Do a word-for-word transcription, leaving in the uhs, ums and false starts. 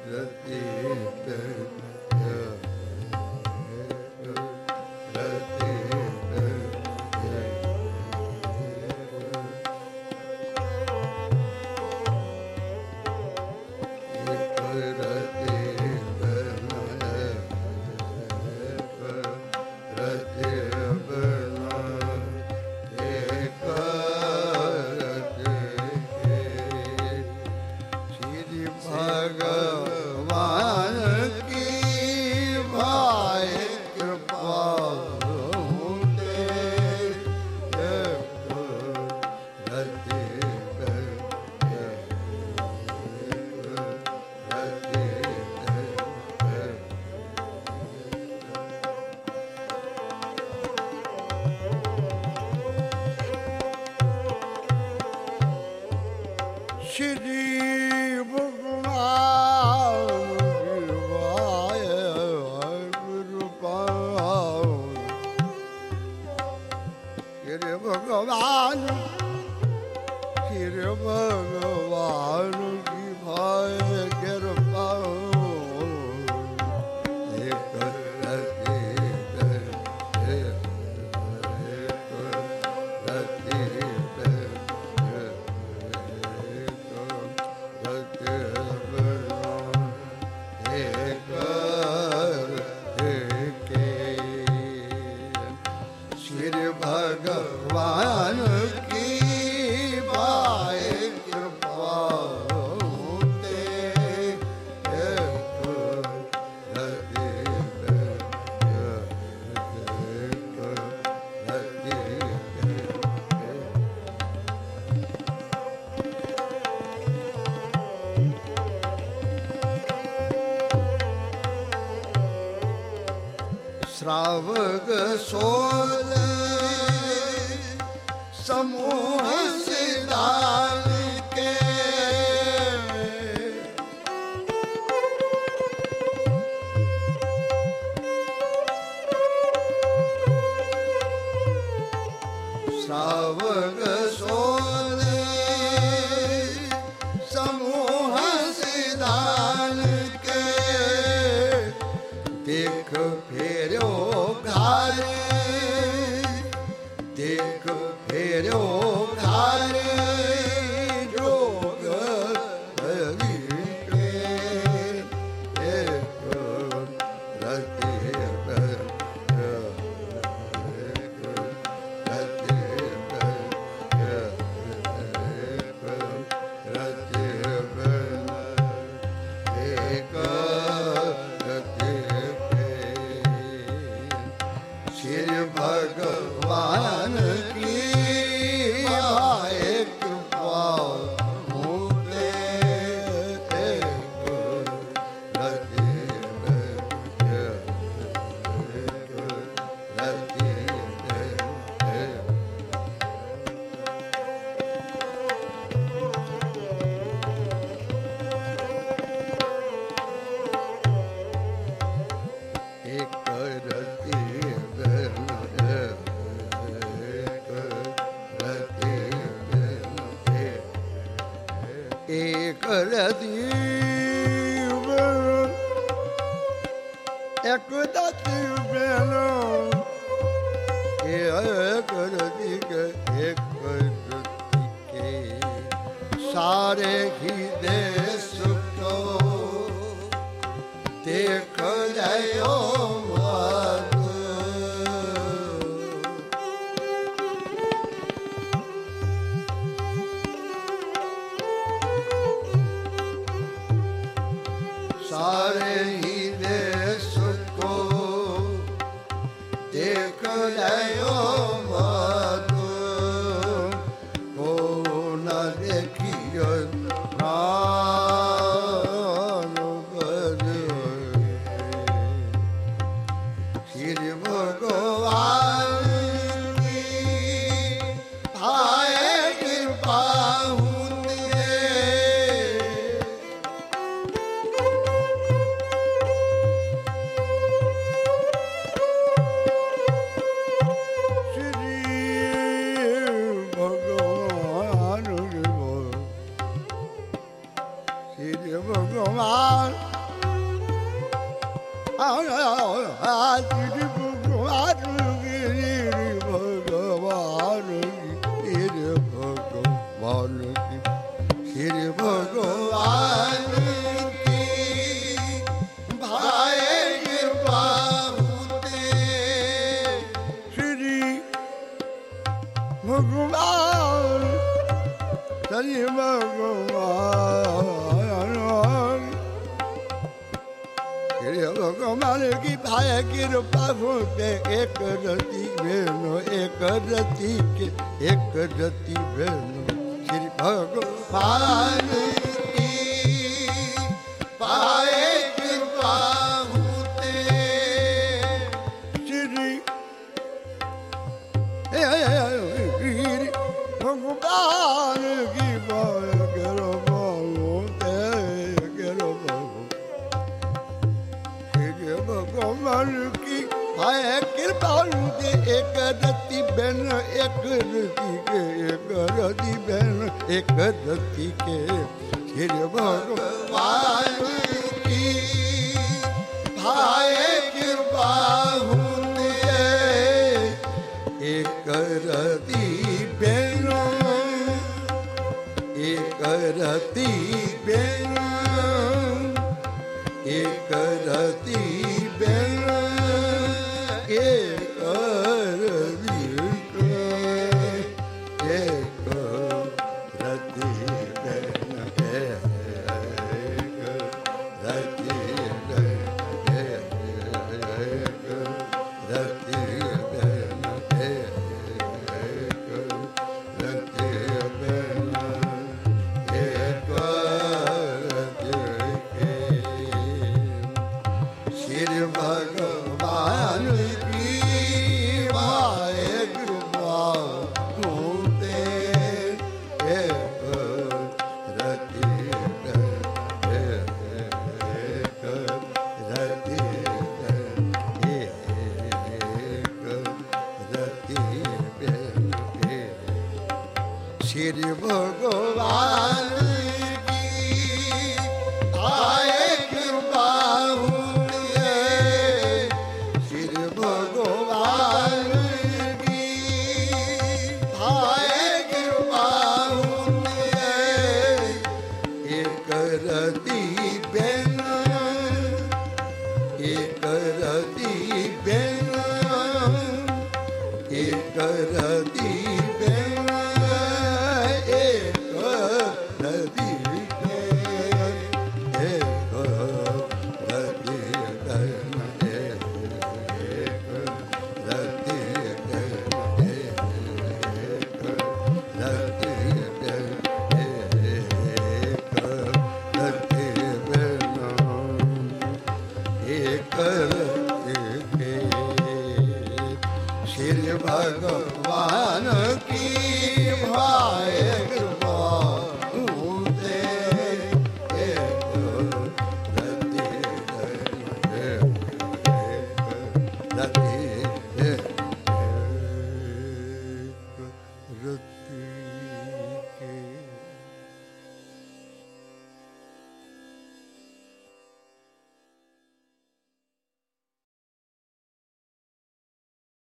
श्रावक सोल समूह सिद्धान के श्रावक सोल समूह सिद्धान के देख फेरो घारे देख फेरो घारे जोग हरि के एक रति भगवान की कृपा होते एक रति एक रति बेनो एक रति के एक रति के सारे ही देश को देख जाओ सारे ही देश को देख लियो मत को न देखियो प्राण बलियो श्री भगवान की आए कृपा श्री भगवान गिरि भगवान गिरि भगवान श्री भगवान की भाए कृपा होते श्री भगवान श्री भगवान भगवान की भाई कृपा होते एक रति बहनो एक रति के एक रति बहनो श्री भगवान की भाई कृपा होते श्री भगवान की भाई कृपा होते भगवान की भाई कृपा होते एक रति बहन एक रति के एक रति बहन एक रति के श्री भगवान की भाई कृपा होते एक रति बहन एक रति बहन एक रति बहन एक रति एक रति बहन एक रति एक रति बहन एक रति बहन एक श्री भगवान की भाई कृपा होते एक रति एक रति एक रति श्री भगवान की भाई कृपा भगवान की भाई कृपा होते एक रति बहन एक रति बहन एक रति बहन एक रति एक रति बहन श्री भगवान की भाई कृपा होते एक रति एक रति